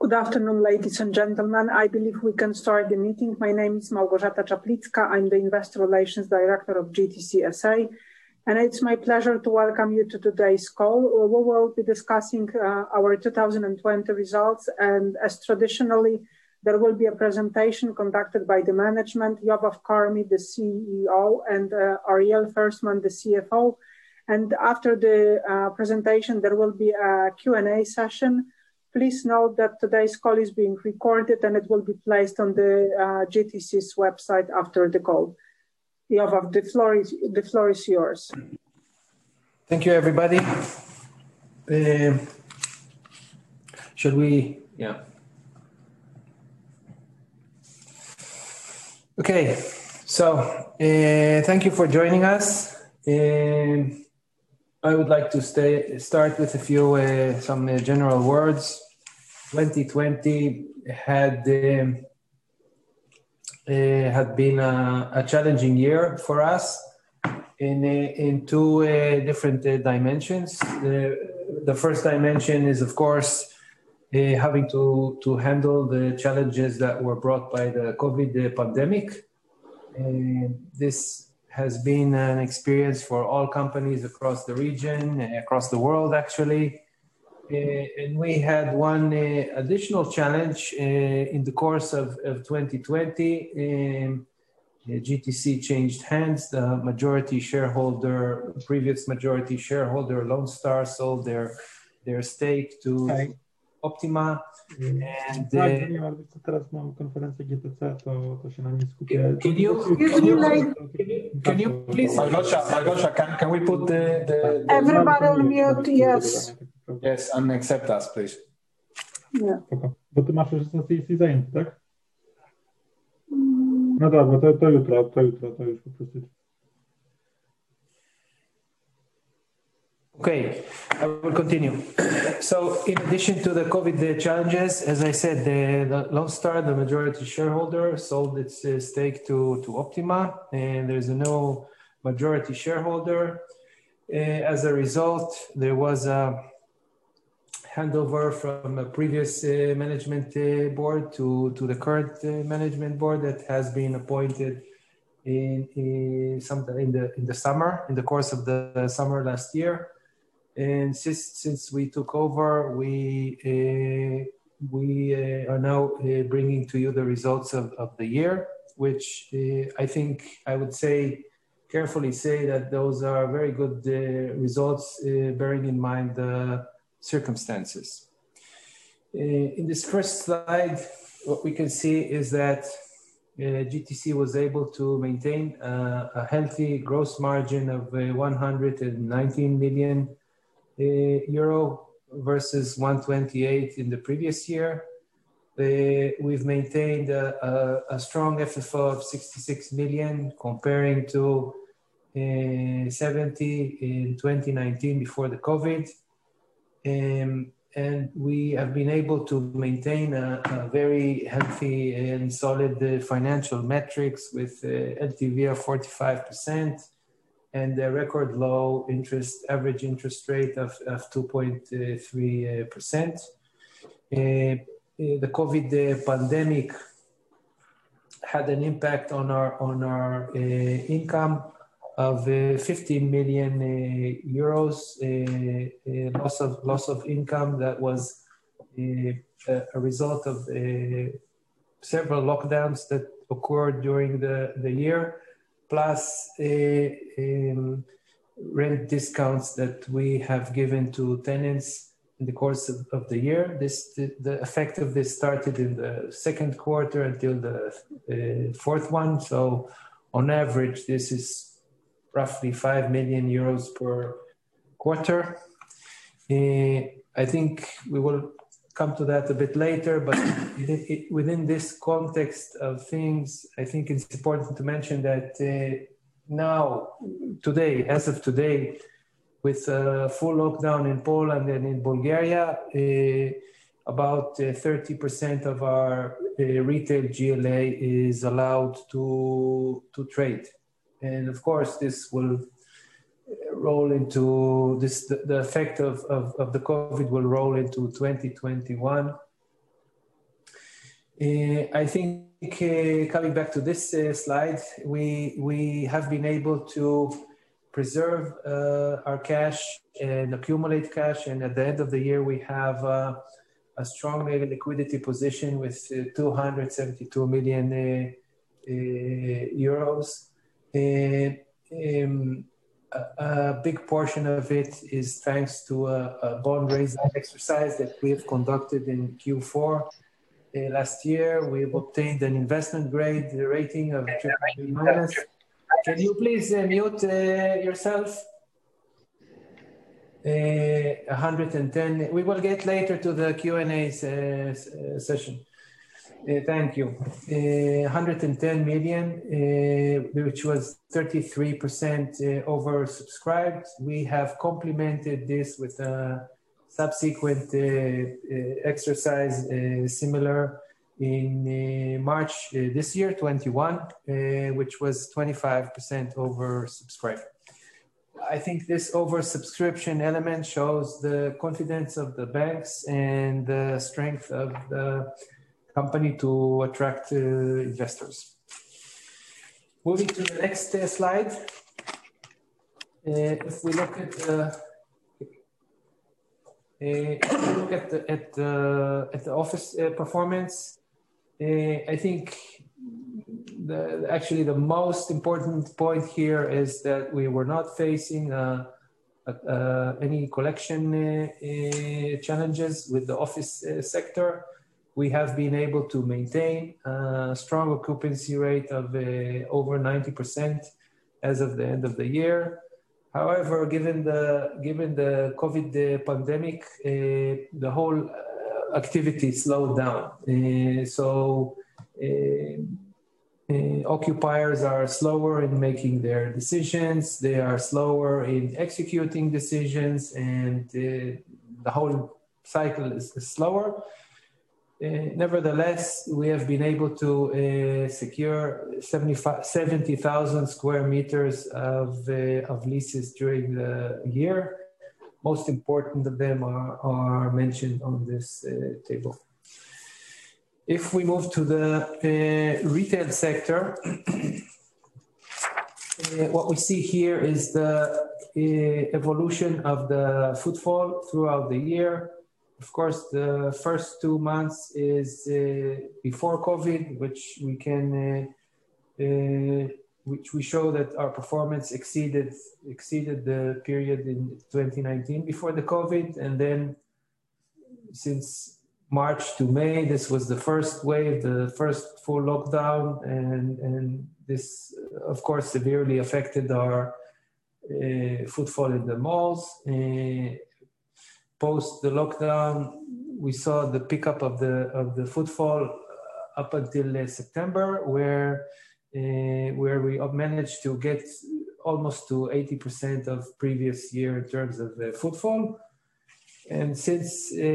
Good afternoon, ladies and gentlemen. I believe we can start the meeting. My name is Małgorzata Czaplicka. I'm the Investor Relations Director of GTC SA, and it's my pleasure to welcome you to today's call. We will be discussing our 2020 results, and as traditionally, there will be a presentation conducted by the management, Yovav Carmi, the CEO, and Ariel Ferstman, the CFO. And after the presentation, there will be a Q&A session. Please note that today's call is being recorded and it will be placed on the GTC's website after the call. Yovav, the floor is yours. Thank you, everybody. Should we? Yeah. Okay. So thank you for joining us. I would like to start with some general words. 2020 had been a challenging year for us in two different dimensions. The first dimension is, of course, having to handle the challenges that were brought by the COVID pandemic. This has been an experience for all companies across the region, across the world, actually. And we had one additional challenge in the course of 2020. GTC changed hands. The previous majority shareholder, Lone Star, sold their stake to Optima. And teraz mam konferencję GTC, to się na nie skupię. Can you please? Małgosia, can we put the everybody on mute? Yes. Yes, and accept us, please. Yeah. Bo ty masz już jesteś zajęty, tak? No dobra, to jutro, to już po prostu. Okay, I will continue. So in addition to the COVID challenges, as I said, the Lone Star, the majority shareholder, sold its stake to Optima, and there's a no majority shareholder. As a result, there was a handover from a previous management board to the current management board that has been appointed sometime in the summer, in the course of the summer last year. And since we took over, we are now bringing to you the results of the year, which I think I would carefully say that those are very good results, bearing in mind the circumstances. In this first slide, what we can see is that GTC was able to maintain a healthy gross margin of 119 million euro versus 128 in the previous year. We've maintained a strong FFO of 66 million comparing to 70 in 2019 before the COVID. And we have been able to maintain a very healthy and solid financial metrics with LTV of 45%. And a record low average interest rate of 2.3%. The COVID pandemic had an impact on our income of 15 million euros, loss of income that was a result of several lockdowns that occurred during the year, plus rent discounts that we have given to tenants in the course of the year. The effect of this started in the second quarter until the fourth one. So on average, this is roughly 5 million euros per quarter. I think we will come to that a bit later, but within this context of things, I think it's important to mention that as of today, with full lockdown in Poland and in Bulgaria, about 30% of our retail GLA is allowed to trade. And of course, this will roll into the effect of the COVID will roll into 2021. I think coming back to this slide, we have been able to preserve our cash and accumulate cash, and at the end of the year we have a strong liquidity position with 272 million euros. A big portion of it is thanks to a bond raising exercise that we have conducted in Q4 last year. We've obtained an investment grade rating of BBB-. Can you please mute yourself? 110. We will get later to the Q&A session. Thank you. 110 million, which was 33% oversubscribed. We have complemented this with a subsequent exercise similar in March this year, 21, which was 25% oversubscribed. I think this oversubscription element shows the confidence of the banks and the strength of the company to attract investors. Moving to the next slide. If we look at the office performance, I think actually the most important point here is that we were not facing any collection challenges with the office sector. We have been able to maintain a strong occupancy rate of over 90% as of the end of the year. However, given the COVID pandemic, the whole activity slowed down. Occupiers are slower in making their decisions. They are slower in executing decisions, and the whole cycle is slower. Nevertheless, we have been able to secure 70,000 square meters of leases during the year. Most important of them are mentioned on this table. If we move to the retail sector, what we see here is the evolution of the footfall throughout the year. Of course, the first 2 months is before COVID, which we show that our performance exceeded the period in 2019 before the COVID, and then since March to May, this was the first wave, the first full lockdown, and this, of course, severely affected our footfall in the malls. Post the lockdown, we saw the pickup of the footfall up until September, where we managed to get almost to 80% of previous year in terms of footfall. And since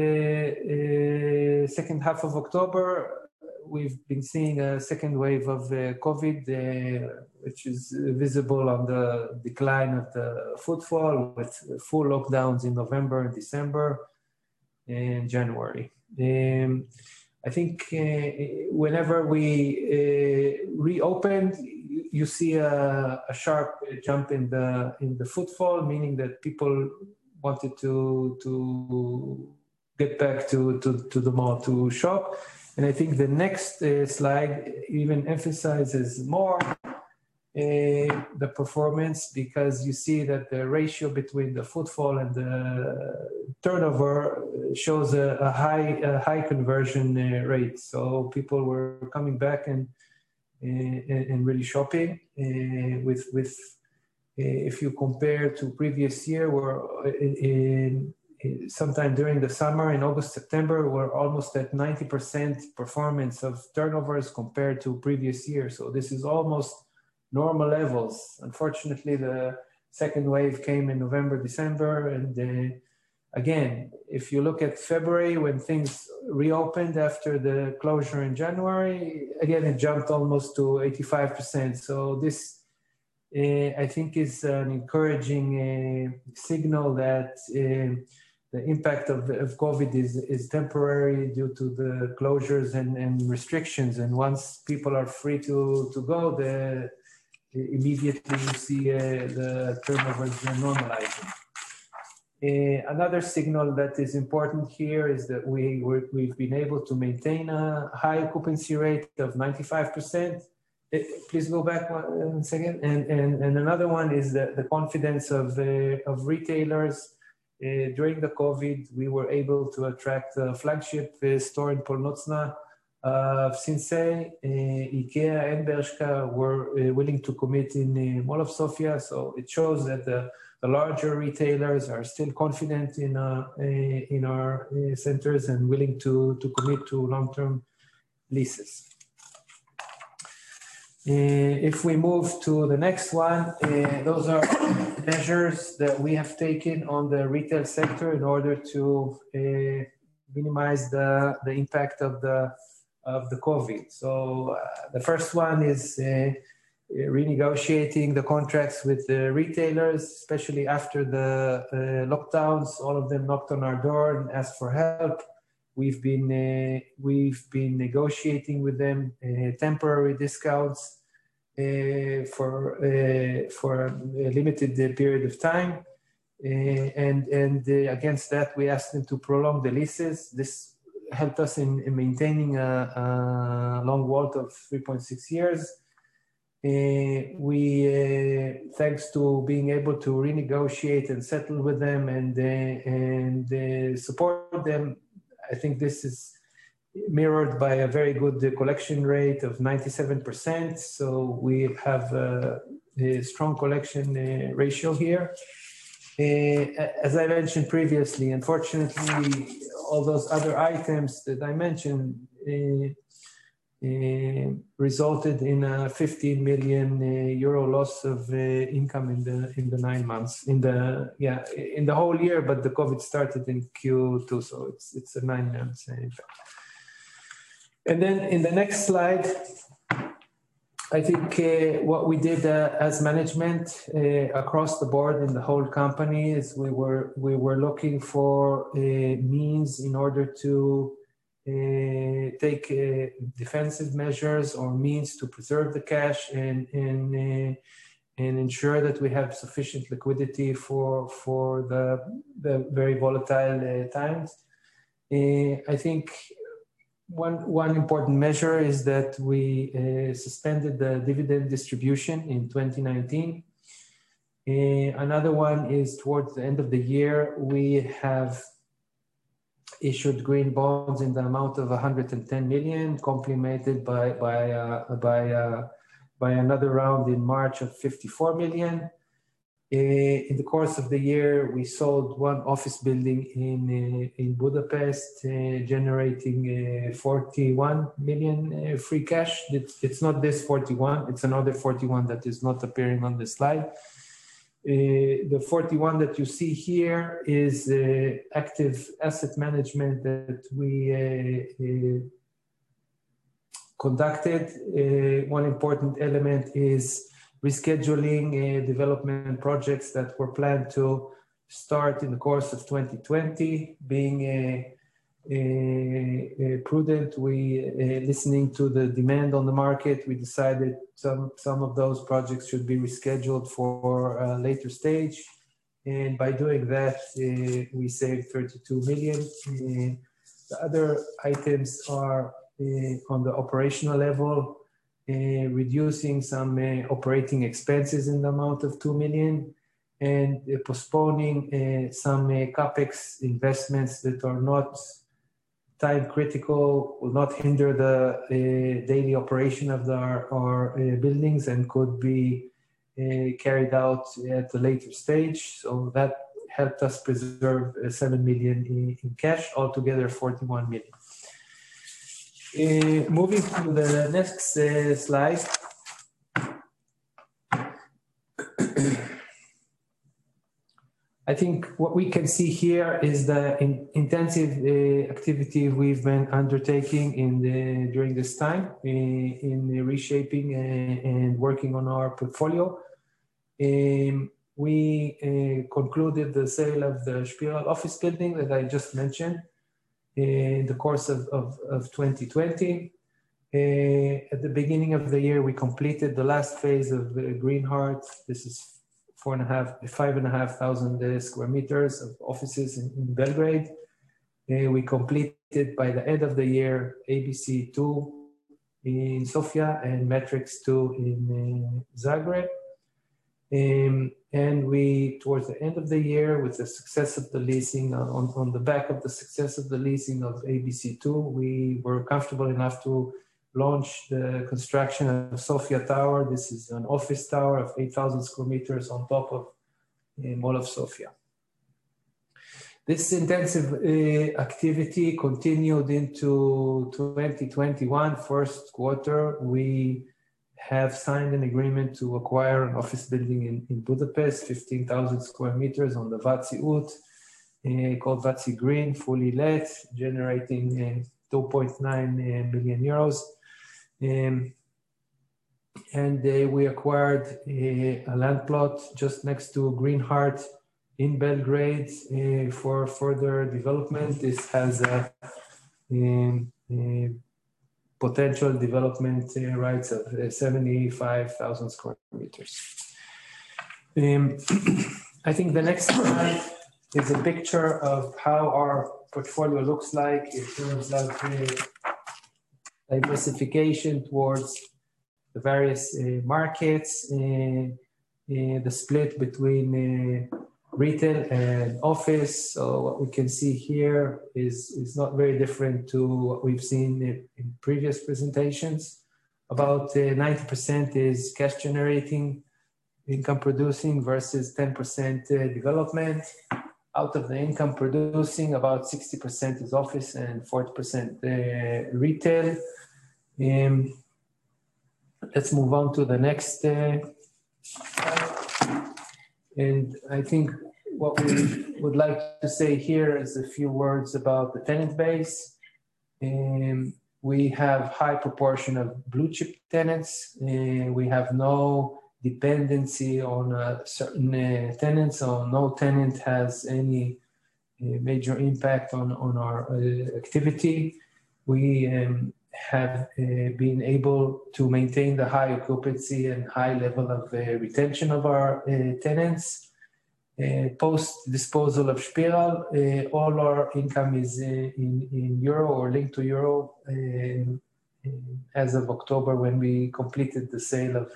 second half of October, we've been seeing a second wave of COVID, which is visible on the decline of the footfall, with full lockdowns in November and December and January. I think whenever we reopened, you see a sharp jump in the footfall, meaning that people wanted to get back to the mall to shop. And I think the next slide even emphasizes more the performance, because you see that the ratio between the footfall and the turnover shows a high conversion rate. So people were coming back and really shopping with if you compare to previous year, where sometime during the summer in August, September, we're almost at 90% performance of turnovers compared to previous year. So this is almost normal levels. Unfortunately, the second wave came in November, December, and again, if you look at February, when things reopened after the closure in January, again, it jumped almost to 85%. So this, I think, is an encouraging signal that the impact of COVID is temporary due to the closures and restrictions. And once people are free to go, immediately you see the turnovers normalizing. Another signal that is important here is that we've been able to maintain a high occupancy rate of 95%. Please go back one second. And another one is the confidence of retailers. During the COVID, we were able to attract a flagship store in Polnocna. Sinsay, IKEA, and Bershka were willing to commit in Mall of Sofia. So it shows that the larger retailers are still confident in our centers and willing to commit to long-term leases. If we move to the next one, those are measures that we have taken on the retail sector in order to minimize the impact of the COVID. So the first one is renegotiating the contracts with the retailers, especially after the lockdowns. All of them knocked on our door and asked for help. We've been negotiating with them temporary discounts for a limited period of time, and against that we asked them to prolong the leases. This helped us in maintaining a long vault of 3.6 years. We, thanks to being able to renegotiate and settle with them and support them, I think this is mirrored by a very good collection rate of 97%. So we have a strong collection ratio here. As I mentioned previously, unfortunately, all those other items that I mentioned resulted in a 15 million euro loss of income in the 9 months, in the whole year, but the COVID started in Q2, so it's a 9 months impact. And then in the next slide, I think what we did as management across the board in the whole company is we were looking for means in order to take defensive measures or means to preserve the cash and ensure that we have sufficient liquidity for the very volatile times. I think one important measure is that we suspended the dividend distribution in 2019. Another one is towards the end of the year, we have issued green bonds in the amount of 110 million, complemented by another round in March of 54 million. In the course of the year, we sold one office building in Budapest, generating 41 million free cash. It's not this 41, it's another 41 that is not appearing on the slide. The 41 that you see here is active asset management that we conducted. One important element is rescheduling development projects that were planned to start in the course of 2020. Being prudent, listening to the demand on the market, we decided some of those projects should be rescheduled for a later stage. And by doing that, we saved 32 million. The other items are on the operational level, reducing some operating expenses in the amount of 2 million and postponing some CapEx investments that are not time critical, will not hinder the daily operation of our buildings and could be carried out at a later stage. So that helped us preserve 7 million in cash, altogether 41 million. Moving to the next slide. I think what we can see here is the intensive activity we've been undertaking during this time in reshaping and working on our portfolio. we concluded the sale of the Spiral office building that I just mentioned in the course of 2020. At the beginning of the year, we completed the last phase of Greenheart. This is 5,500 square meters of offices in Belgrade. We completed by the end of the year ABC 2 in Sofia and Matrix 2 in Zagreb. And we, towards the end of the year, with the success of the leasing, on the back of the success of the leasing of ABC 2, we were comfortable enough to launch the construction of Sofia Tower. This is an office tower of 8,000 square meters on top of Mall of Sofia. This intensive activity continued into 2021, first quarter. We have signed an agreement to acquire an office building in Budapest, 15,000 square meters on the Váci út, called Váci Green, fully let, generating 2.9 million euros. And we acquired a land plot just next to Greenheart in Belgrade for further development. This has a potential development rights of 75,000 square meters. I think the next slide is a picture of how our portfolio looks like in terms of diversification towards the various markets, the split between retail and office. So what we can see here is not very different to what we've seen in previous presentations. About 90% is cash generating, income producing versus 10% development. Out of the income producing, about 60% is office and 40% retail. Let's move on to the next slide. And I think what we would like to say here is a few words about the tenant base. We have high proportion of blue chip tenants. We have no dependency on certain tenants, so no tenant has any major impact on our activity. We have been able to maintain the high occupancy and high level of retention of our tenants. Post disposal of Spiral, all our income is in euro or linked to euro as of October, when we completed the sale of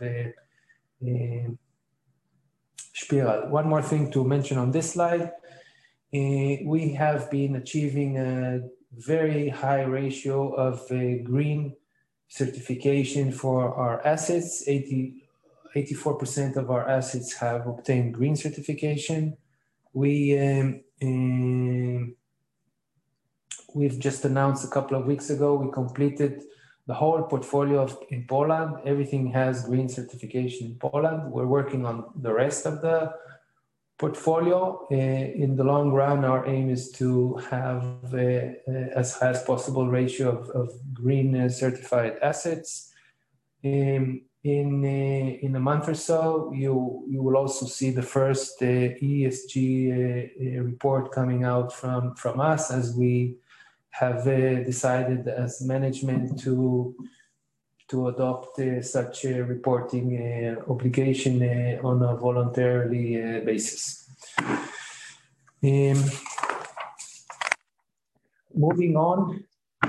Spiral. One more thing to mention on this slide. We have been achieving a very high ratio of green certification for our assets. 84% of our assets have obtained green certification. We've just announced a couple of weeks ago, we completed the whole portfolio in Poland. Everything has green certification in Poland. We're working on the rest of the portfolio. In the long run, our aim is to have as high as possible ratio of green certified assets. In a month or so, you will also see the first ESG report coming out from us, as we have decided as management to adopt such a reporting obligation on a voluntarily basis. Moving on,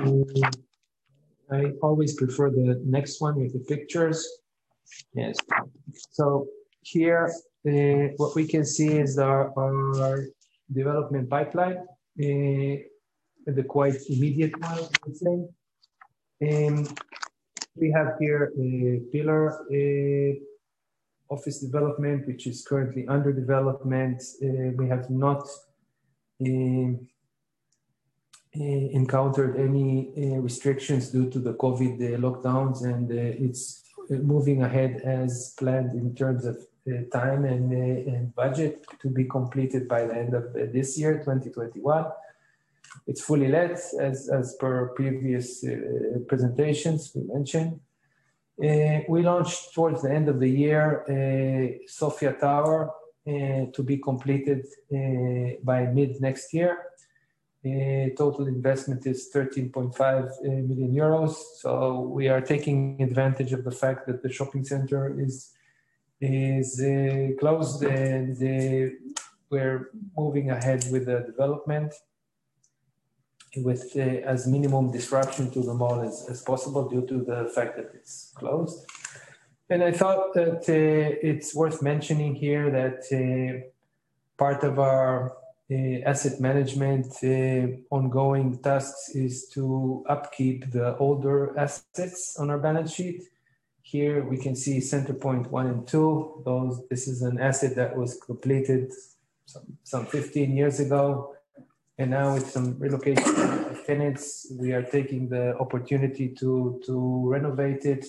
I always prefer the next one with the pictures. Yes. So here, what we can see is our development pipeline, the quite immediate one, I would say. We have here a pillar office development, which is currently under development. We have not encountered any restrictions due to the COVID lockdowns, and it's moving ahead as planned in terms of time and budget to be completed by the end of this year, 2021. It's fully let, as per previous presentations we mentioned. We launched towards the end of the year Sofia Tower. to be completed by mid next year. Total investment is 13.5 million euros. So we are taking advantage of the fact that the shopping center is closed, and we're moving ahead with the development with as minimum disruption to the mall as possible due to the fact that it's closed. And I thought that it's worth mentioning here that part of our asset management ongoing tasks is to upkeep the older assets on our balance sheet. Here we can see Centerpoint 1 and 2. This is an asset that was completed some 15 years ago. And now with some relocation of tenants, we are taking the opportunity to renovate it.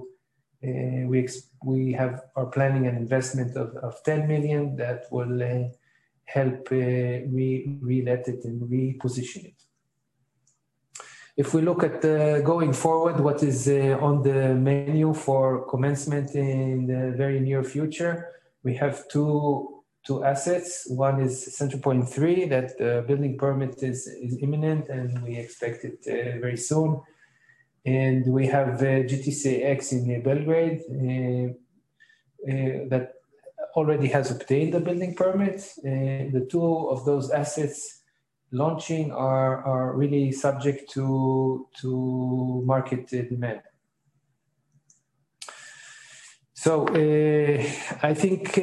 We are planning an investment of 10 million that will help re-let it and reposition it. If we look at going forward, what is on the menu for commencement in the very near future, we have two assets. One is Centerpoint 3, that the building permit is imminent and we expect it very soon. And we have GTC X in Belgrade that already has obtained the building permit. The two of those assets launching are really subject to market demand. So I think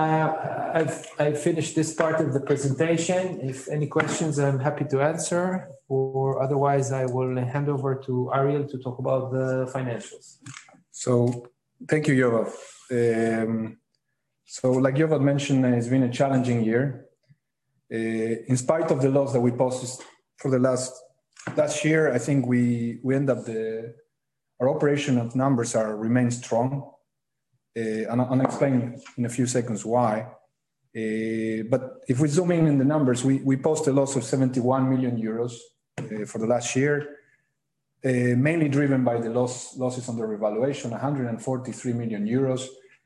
I've finished this part of the presentation. If any questions, I'm happy to answer, or otherwise I will hand over to Ariel to talk about the financials. So thank you, Yovav. So like Yovav mentioned, it's been a challenging year. In spite of the loss that we posted for the last year, I think we end up our operational numbers remain strong. And I'll explain in a few seconds why. But if we zoom in the numbers, we post a loss of 71 million euros for the last year, mainly driven by the losses on the revaluation, 143 million euros.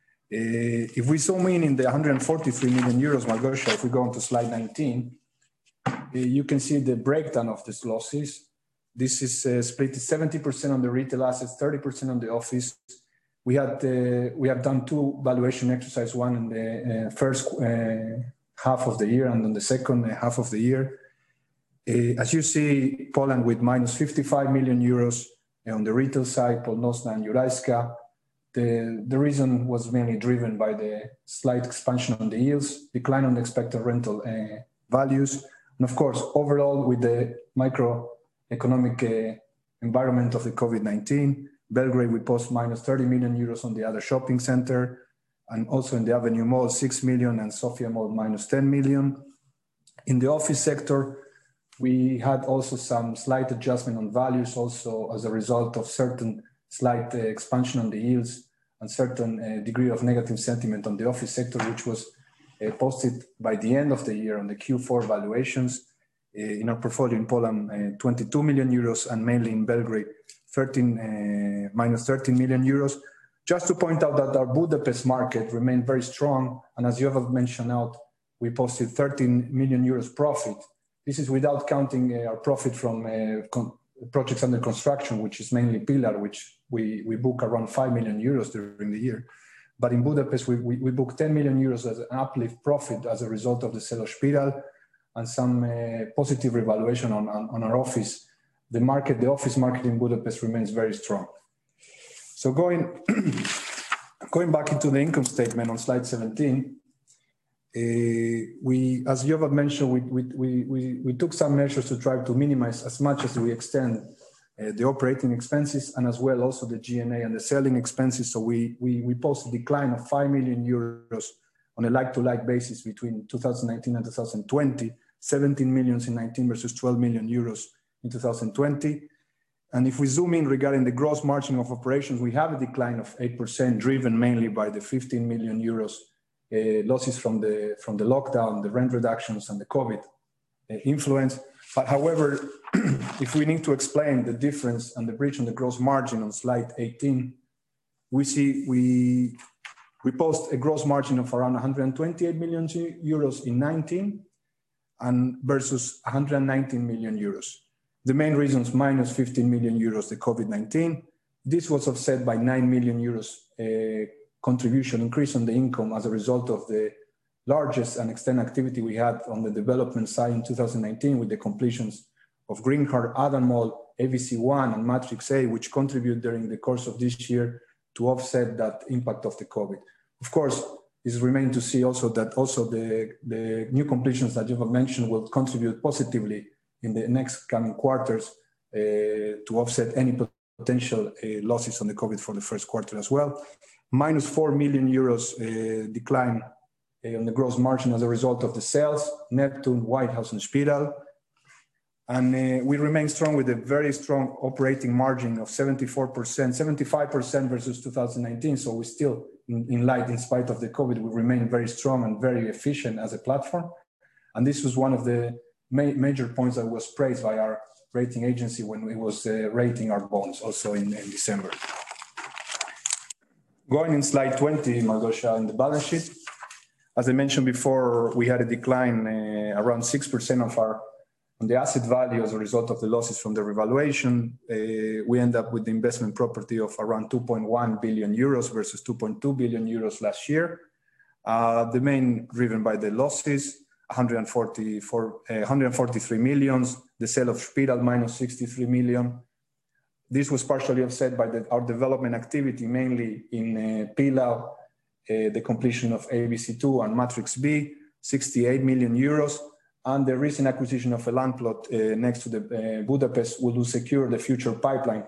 If we zoom in the 143 million euros, Margosha, if we go on to slide 19, you can see the breakdown of these losses. This is split 70% on the retail assets, 30% on the office. We have done two valuation exercises, one in the first half of the year and on the second half of the year. As you see, Poland with minus 55 million euros on the retail side, Północna and Jurajska. The reason was mainly driven by the slight expansion on the yields, decline on the expected rental values, and of course, overall with the microeconomic environment of the COVID-19. Belgrade, we post minus 30 million euros on the other shopping center, and also in the Avenue Mall, 6 million, and Sofia Mall, minus 10 million. In the office sector, we had also some slight adjustment on values, also as a result of certain slight expansion on the yields and certain degree of negative sentiment on the office sector, which was posted by the end of the year on the Q4 valuations. In our portfolio in Poland, 22 million euros, and mainly in Belgrade, minus 13 million euros. Just to point out that our Budapest market remained very strong, and as you have mentioned out, we posted 13 million euros profit. This is without counting our profit from projects under construction, which is mainly Pillar, which we book around 5 million euros during the year. But in Budapest, we booked 10 million euros as an uplift profit as a result of the sale of Spiral and some positive revaluation on our office. The office market in Budapest remains very strong. So going back into the income statement on slide 17, as Yovav mentioned, we took some measures to try to minimize as much as we extend the operating expenses, and as well also the G&A and the selling expenses. So we posted a decline of 5 million euros on a like-to-like basis between 2019 and 2020, 17 million in 19 versus 12 million euros in 2020. And if we zoom in regarding the gross margin of operations, we have a decline of 8%, driven mainly by the 15 million euros losses from the lockdown, the rent reductions, and the COVID influence. But however, if we need to explain the difference and the bridge on the gross margin on slide 18, we see We post a gross margin of around 128 million euros in 19 and versus 119 million euros. The main reasons, minus 15 million euros, the COVID-19. This was offset by 9 million euros contribution increase on the income as a result of the largest and extended activity we had on the development side in 2019 with the completions of Green Heart, Adam Mall, ABC1 and Matrix A, which contribute during the course of this year to offset that impact of the COVID. Of course, it remains to see also that also the new completions that you have mentioned will contribute positively in the next coming quarters to offset any potential losses on the COVID for the first quarter as well. Minus 4 million euros decline on the gross margin as a result of the sales, Neptune, White House and Spiral. And we remain strong with a very strong operating margin of 74%, 75% versus 2019. So we still, in spite of the COVID, we remain very strong and very efficient as a platform. And this was one of the major points that was praised by our rating agency when it was rating our bonds also in December. Going in slide 20, Małgosia, in the balance sheet. As I mentioned before, we had a decline around 6% of our on the asset value as a result of the losses from the revaluation. We end up with the investment property of around 2.1 billion euros versus 2.2 billion euros last year. The main driven by the losses, 143 million, the sale of Spiral minus 63 million. This was partially offset by our development activity, mainly in Pillar, the completion of ABC2 and Matrix B, 68 million euros. And the recent acquisition of a land plot next to the Budapest will secure the future pipeline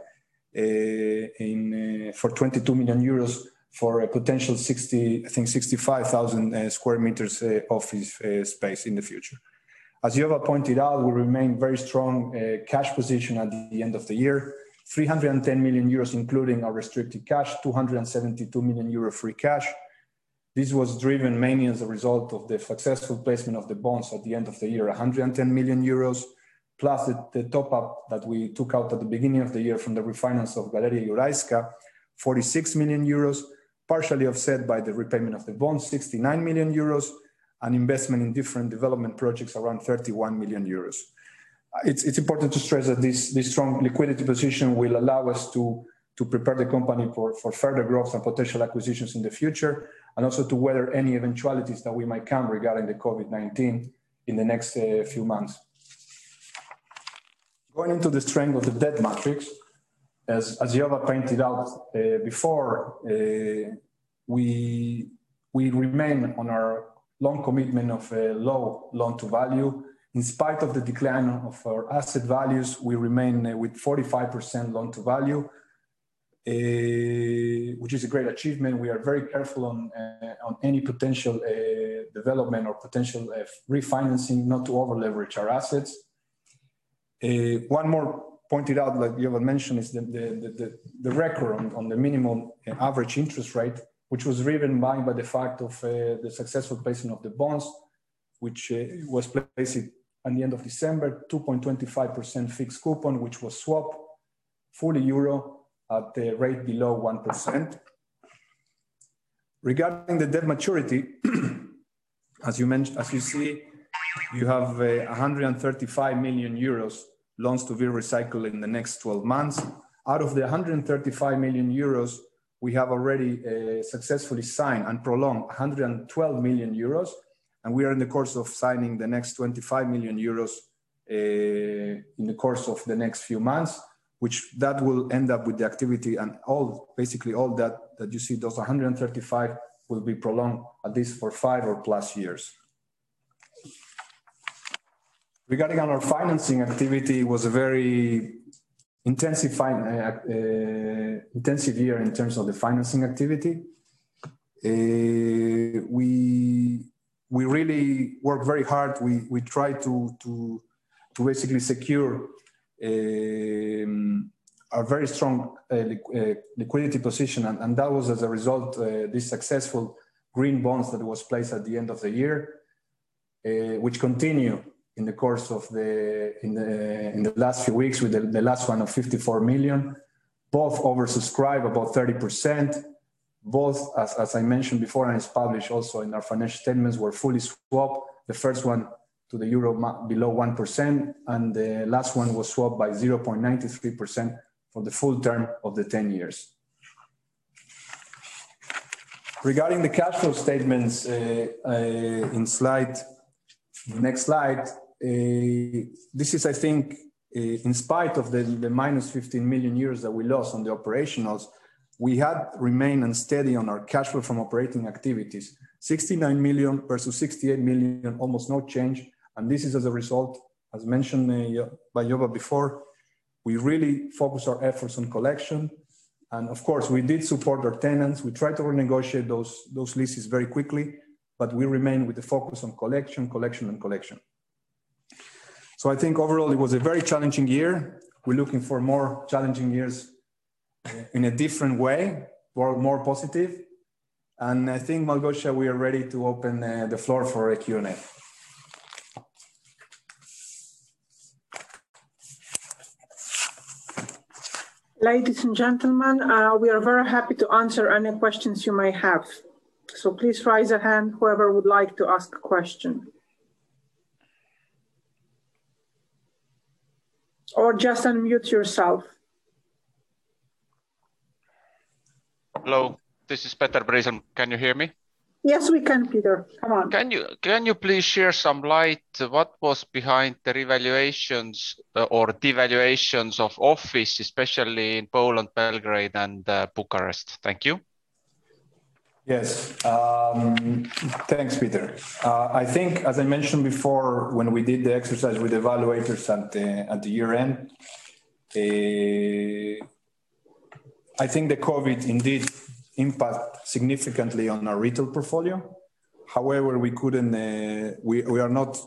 for 22 million euros for a potential 65,000 square meters office space in the future. As Yoav pointed out, we remain very strong cash position at the end of the year, 310 million euros, including our restricted cash, 272 million euro free cash. This was driven mainly as a result of the successful placement of the bonds at the end of the year, 110 million euros, plus the top up that we took out at the beginning of the year from the refinance of Galeria Jurajska, 46 million euros, partially offset by the repayment of the bonds, 69 million euros, and investment in different development projects around 31 million euros. It's important to stress that this strong liquidity position will allow us to prepare the company for further growth and potential acquisitions in the future, and also to weather any eventualities that we might come regarding the COVID-19 in the next few months. Going into the strength of the debt matrix, as Yoav pointed out before, we remain on our long commitment of a low loan to value. In spite of the decline of our asset values, we remain with 45% loan to value, which is a great achievement. We are very careful on any potential development or potential refinancing, not to over leverage our assets. One more pointed out, like you have mentioned, is the record on the minimum average interest rate, which was driven by the fact of the successful placement of the bonds, which was placed at the end of December, 2.25% fixed coupon, which was swapped fully euro at the rate below 1%. Regarding the debt maturity, as you see, you have 135 million euros loans to be recycled in the next 12 months. Out of the 135 million euros, we have already successfully signed and prolonged 112 million euros, and we are in the course of signing the next 25 million euros in the course of the next few months, which that will end up with the activity, and basically all that you see, those 135 will be prolonged at least for 5 or plus years. Regarding our financing activity, it was a very intensive year in terms of the financing activity. We really work very hard. We try to basically secure a very strong liquidity position, and that was as a result this successful green bonds that was placed at the end of the year, which continue in the course of in the last few weeks with the last one of 54 million, both oversubscribed about 30%, both, as I mentioned before, and it's published also in our financial statements, were fully swapped. The first one to the euro below 1%, and the last one was swapped by 0.93% for the full term of the 10 years. Regarding the cash flow statements in the next slide, this is, I think, in spite of the minus 15 million euros that we lost on the operationals, we had remained unsteady on our cash flow from operating activities. 69 million versus 68 million, almost no change. And this is as a result, as mentioned by Jova before, we really focus our efforts on collection. And of course, we did support our tenants. We tried to renegotiate those leases very quickly, but we remain with the focus on collection, and collection. So I think overall it was a very challenging year. We're looking for more challenging years in a different way, more positive. And I think, Malgosia, we are ready to open the floor for a Q&A. Ladies and gentlemen, we are very happy to answer any questions you may have. So please raise a hand, whoever would like to ask a question. Or just unmute yourself. Hello, this is Peter Brisen. Can you hear me? Yes, we can, Peter. Come on. Can you please share some light what was behind the revaluations or devaluations of office, especially in Poland, Belgrade, and Bucharest? Thank you. Yes, thanks, Peter. I think, as I mentioned before, when we did the exercise with evaluators at the year end, I think the COVID indeed impact significantly on our retail portfolio. However, we couldn't, we are not,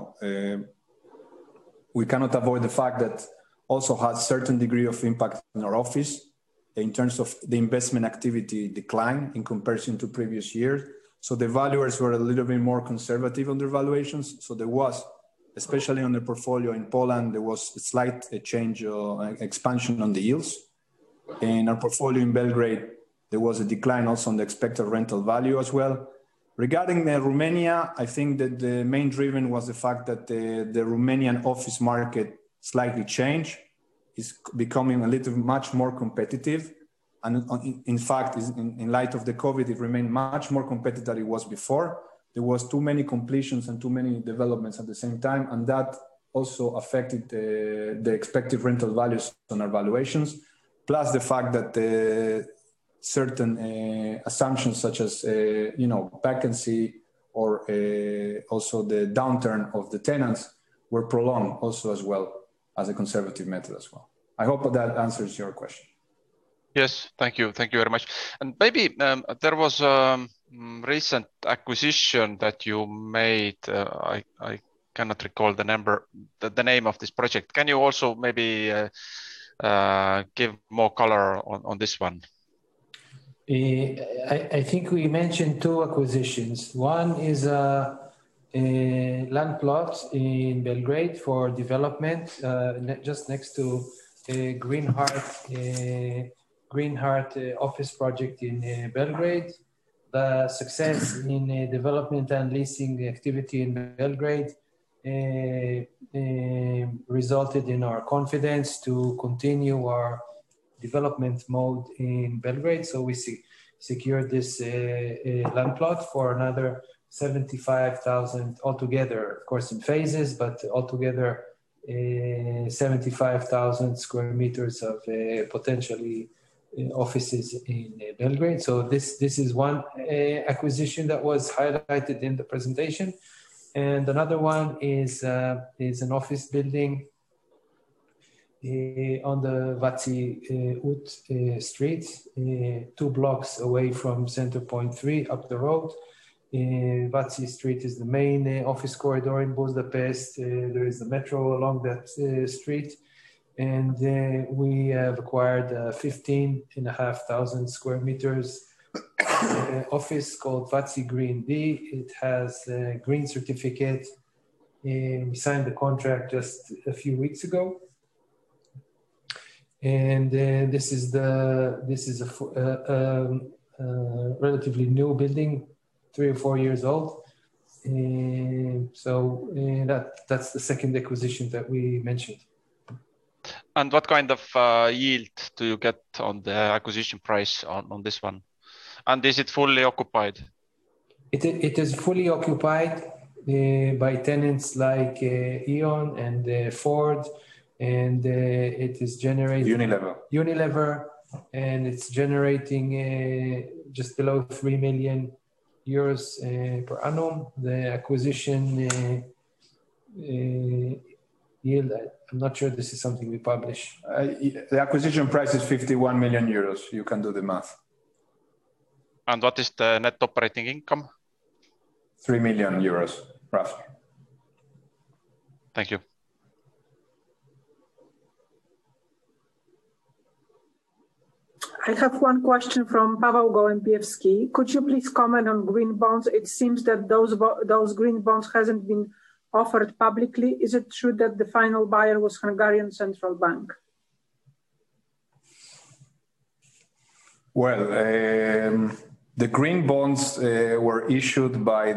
we cannot avoid the fact that also has certain degree of impact on our office in terms of the investment activity decline in comparison to previous years. So the valuers were a little bit more conservative on their valuations. So there was, especially on the portfolio in Poland, there was a slight change or expansion on the yields. In our portfolio in Belgrade, there was a decline also on the expected rental value as well. Regarding Romania, I think that the main driven was the fact that the Romanian office market slightly changed, is becoming a little much more competitive. And in fact, in light of the COVID, it remained much more competitive than it was before. There was too many completions and too many developments at the same time. And that also affected the expected rental values on our valuations. Plus the fact that certain assumptions such as, vacancy or also the downturn of the tenants were prolonged also as well as a conservative method as well. I hope that answers your question. Yes, thank you. Thank you very much. And maybe there was a recent acquisition that you made. I cannot recall the name of this project. Can you also maybe give more color on this one? I think we mentioned two acquisitions. One is a land plot in Belgrade for development, just next to Greenheart office project in Belgrade. The success in development and leasing activity in Belgrade resulted in our confidence to continue our development mode in Belgrade. So we secured this land plot for another 75,000 altogether, of course in phases, but altogether 75,000 square meters of potentially offices in Belgrade. So this is one acquisition that was highlighted in the presentation. And another one is an office building on the Váci Út street, 2 blocks away from Center Point 3 up the road. Váci Street is the main office corridor in Budapest. There is the metro along that street. And we have acquired 15,500 square meters office called Váci Green D. It has a green certificate. We signed the contract just a few weeks ago. And this is a relatively new building, 3 or 4 years old. That's the second acquisition that we mentioned. And what kind of yield do you get on the acquisition price on this one? And is it fully occupied? It is fully occupied by tenants like E.ON and Ford, and it is generating Unilever, and it's generating just below 3 million euros per annum. The acquisition yield, I'm not sure this is something we publish. The acquisition price is 51 million euros. You can do the math. And what is the net operating income? 3 million euros, roughly. Thank you. I have one question from Paweł Gołębiewski. Could you please comment on green bonds? It seems that those green bonds hasn't been offered publicly. Is it true that the final buyer was Hungarian Central Bank? Well, the green bonds were issued by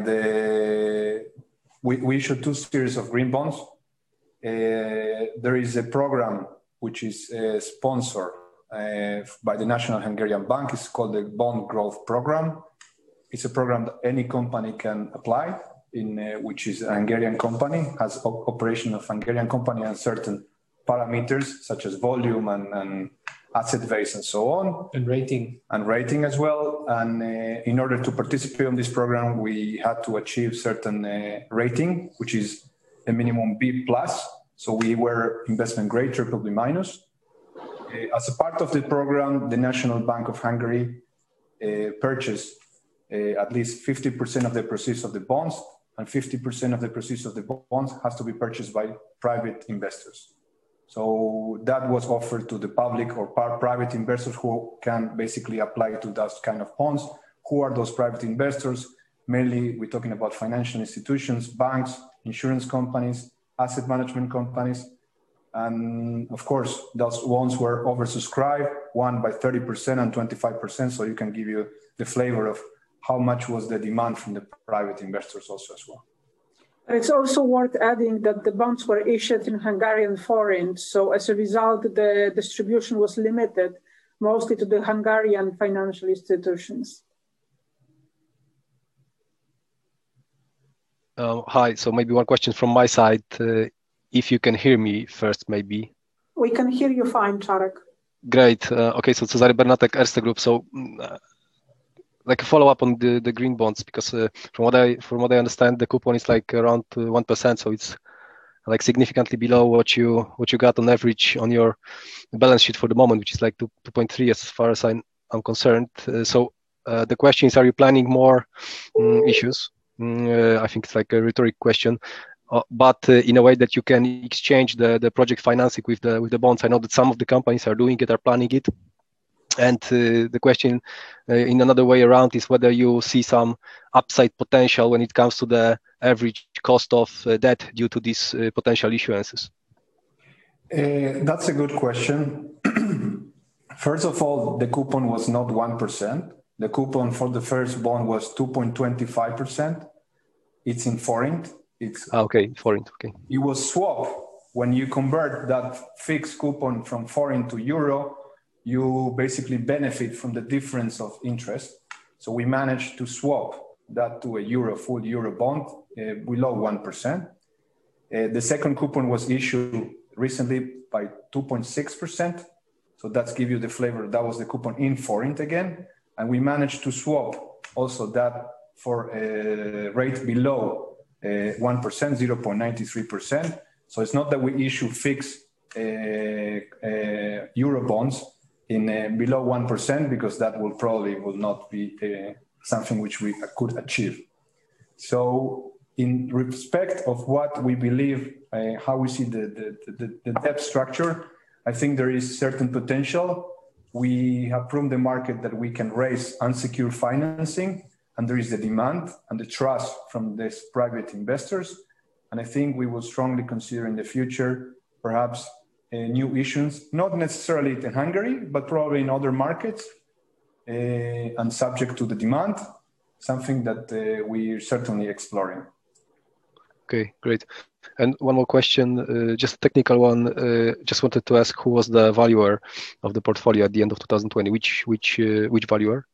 we issued 2 series of green bonds. There is a program which is sponsored by the National Hungarian Bank. It's called the Bond Growth Program. It's a program that any company can apply, which is a Hungarian company, has operation of Hungarian company and certain parameters such as volume and asset base and so on. And rating. And rating as well. And in order to participate in this program, we had to achieve certain rating, which is a minimum B+. So we were investment grade, BBB-. As a part of the program, the National Bank of Hungary purchased at least 50% of the proceeds of the bonds, and 50% of the proceeds of the bonds has to be purchased by private investors. So that was offered to the public or private investors who can basically apply to those kind of bonds. Who are those private investors? Mainly, we're talking about financial institutions, banks, insurance companies, asset management companies. And of course, those loans were oversubscribed, one by 30% and 25%. So you can give you the flavor of how much was the demand from the private investors also as well. It's also worth adding that the bonds were issued in Hungarian forint. So as a result, the distribution was limited mostly to the Hungarian financial institutions. Hi, so maybe one question from my side. If you can hear me first, maybe. We can hear you fine, Czarek. Great. Okay, so Cezary Bernatek, Erste Group. So like a follow-up on the green bonds, because from what I understand, the coupon is like around 1%, so it's like significantly below what you got on average on your balance sheet for the moment, which is like 2.3 as far as I'm concerned. So the question is, are you planning more issues? I think it's like a rhetoric question, but in a way that you can exchange the project financing with the bonds. I know that some of the companies are doing it, are planning it. And the question in another way around is whether you see some upside potential when it comes to the average cost of debt due to these potential issuances. That's a good question. First of all, the coupon was not 1%. The coupon for the first bond was 2.25%. It's in forint. Okay, forint. Okay. It was swap. When you convert that fixed coupon from forint to euro, you basically benefit from the difference of interest. So we managed to swap that to a full euro bond below 1%. The second coupon was issued recently by 2.6%. So that's give you the flavor. That was the coupon in forint again. And we managed to swap also that for a rate below 1%, 0.93%. So it's not that we issue fixed euro bonds in below 1%, because that will not be something which we could achieve. So in respect of what we believe, how we see the debt structure, I think there is certain potential. We have proven the market that we can raise unsecured financing, and there is the demand and the trust from these private investors. And I think we will strongly consider in the future, perhaps new issues, not necessarily in Hungary, but probably in other markets, and subject to the demand, something that we're certainly exploring. Okay, great. And one more question, just a technical one. Just wanted to ask who was the valuer of the portfolio at the end of 2020? Which valuer?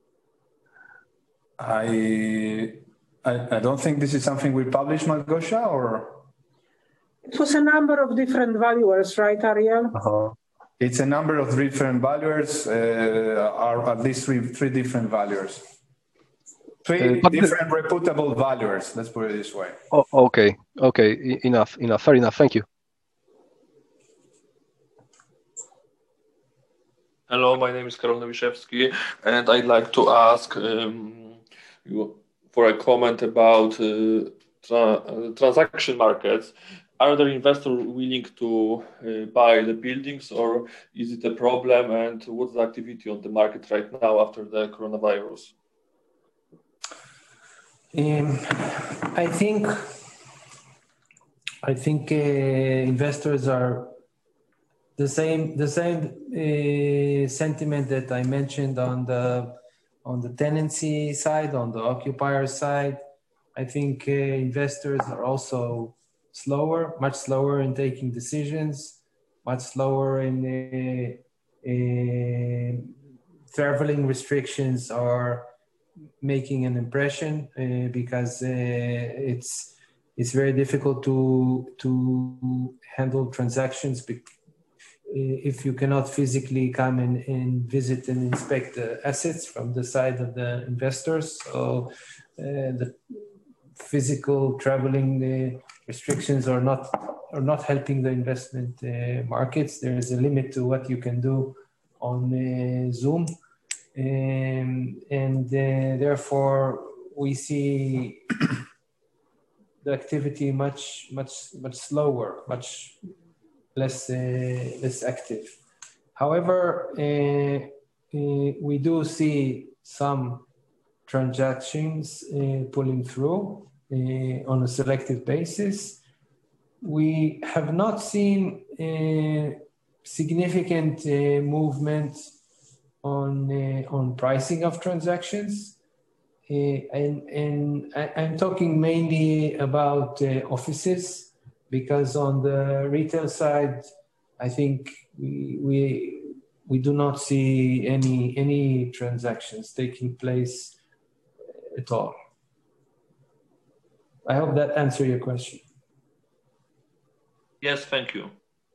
I don't think this is something we publish, Malgosia, or? It was a number of different valuers, right, Ariel? It's a number of different valuers, or at least three different valuers. Three different reputable valuers, let's put it this way. Oh, okay, enough, fair enough, thank you. Hello, my name is Karol Nowiszewski, and I'd like to ask you for a comment about transaction markets. Are there investors willing to buy the buildings, or is it a problem? And what's the activity on the market right now after the coronavirus? I think investors are the same sentiment that I mentioned on the tenancy side, on the occupier side. I think investors are also much slower in taking decisions, much slower in traveling restrictions are making an impression because it's very difficult to handle transactions if you cannot physically come and visit and inspect the assets from the side of the investors. So the physical traveling restrictions are not helping the investment markets. There is a limit to what you can do on Zoom. And therefore we see the activity much slower, much less active. However, we do see some transactions pulling through on a selective basis. We have not seen significant movement on pricing of transactions, and I'm talking mainly about offices, because on the retail side, I think we do not see any transactions taking place at all. I hope that answers your question. Yes, thank you.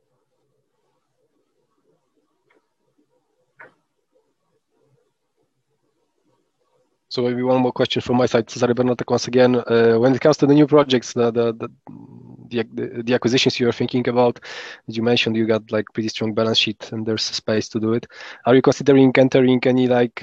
So maybe one more question from my side, Cezary Bernatek once again. When it comes to the new projects, the acquisitions you are thinking about, as you mentioned, you got like pretty strong balance sheet and there's space to do it. Are you considering entering any like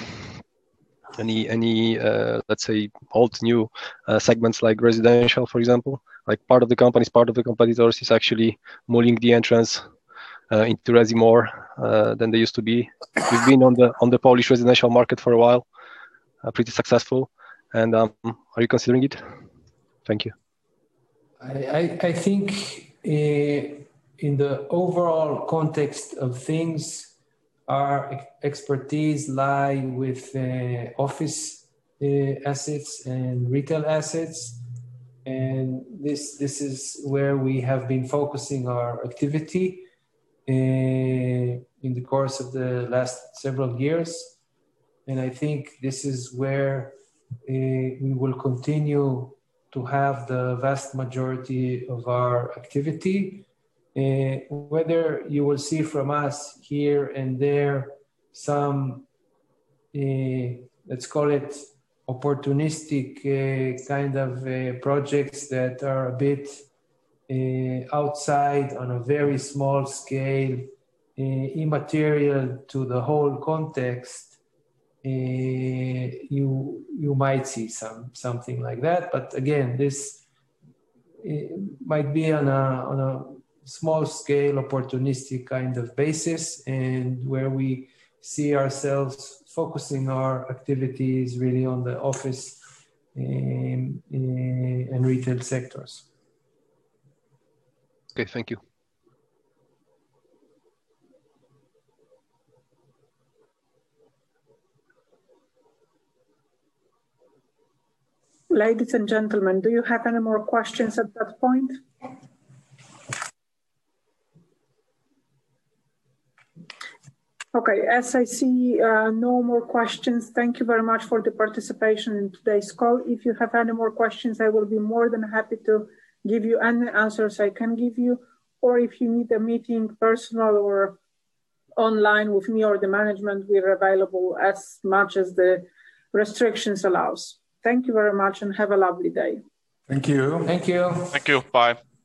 let's say old new segments like residential, for example? Like part of the competitors is actually mulling the entrance into resi more than they used to be. We've been on the Polish residential market for a while. Pretty successful, and are you considering it? Thank you. I think in the overall context of things, our expertise lie with office assets and retail assets, and this is where we have been focusing our activity in the course of the last several years. And I think this is where we will continue to have the vast majority of our activity. Whether you will see from us here and there some, let's call it opportunistic kind of projects that are a bit outside on a very small scale, immaterial to the whole context, you might see something like that, but again, this might be on a small scale, opportunistic kind of basis, and where we see ourselves focusing our activities really on the office and retail sectors. Okay, thank you. Ladies and gentlemen, do you have any more questions at that point? Okay, as I see no more questions, thank you very much for the participation in today's call. If you have any more questions, I will be more than happy to give you any answers I can give you, or if you need a meeting, personal or online with me or the management, we're available as much as the restrictions allows. Thank you very much and have a lovely day. Thank you. Thank you. Thank you. Bye.